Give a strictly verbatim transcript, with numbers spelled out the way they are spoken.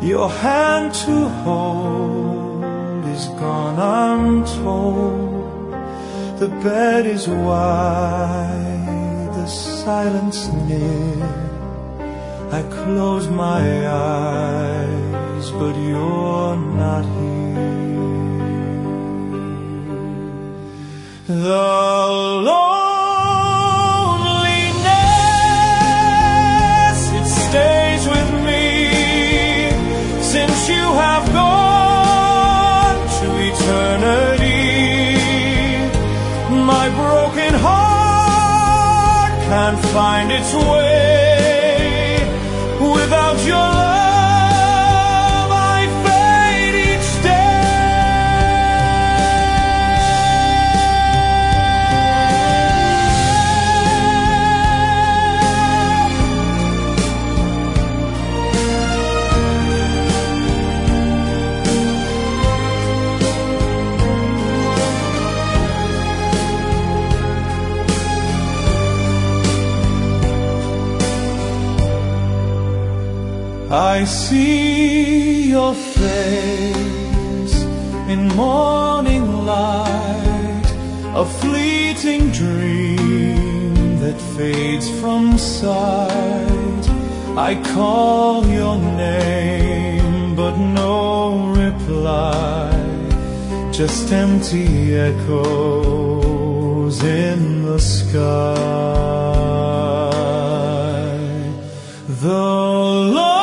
Your hand to hold is gone, I'm told. The bed is wide, the silence near. I close my eyes, but you're not here. The loneliness, it stays with me since you have gone to eternity. My broken heart can't find its way. Without your love, I fade each I see your face in morning light, a fleeting dream that fades from sight. I call your name, but no reply, just empty echoes in the sky. The